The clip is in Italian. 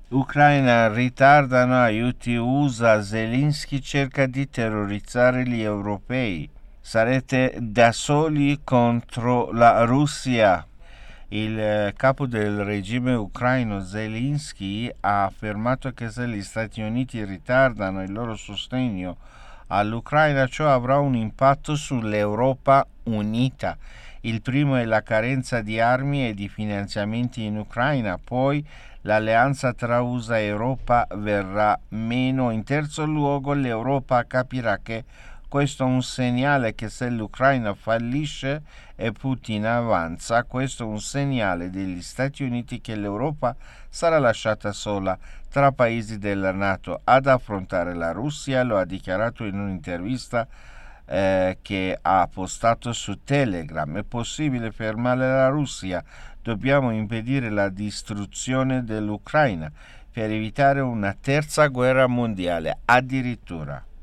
Ucraina ritardano aiuti USA, Zelensky cerca di terrorizzare gli europei. Sarete da soli contro la Russia. Il capo del regime ucraino Zelensky ha affermato che se gli Stati Uniti ritardano il loro sostegno all'Ucraina, ciò avrà un impatto sull'Europa unita. Il primo è la carenza di armi e di finanziamenti in Ucraina, poi l'alleanza tra USA e Europa verrà meno. In terzo luogo, l'Europa capirà che questo è un segnale che se l'Ucraina fallisce e Putin avanza, questo è un segnale degli Stati Uniti che l'Europa sarà lasciata sola tra paesi della NATO ad affrontare la Russia. Lo ha dichiarato in un'intervista che ha postato su Telegram. È possibile fermare la Russia, dobbiamo impedire la distruzione dell'Ucraina per evitare una terza guerra mondiale, addirittura.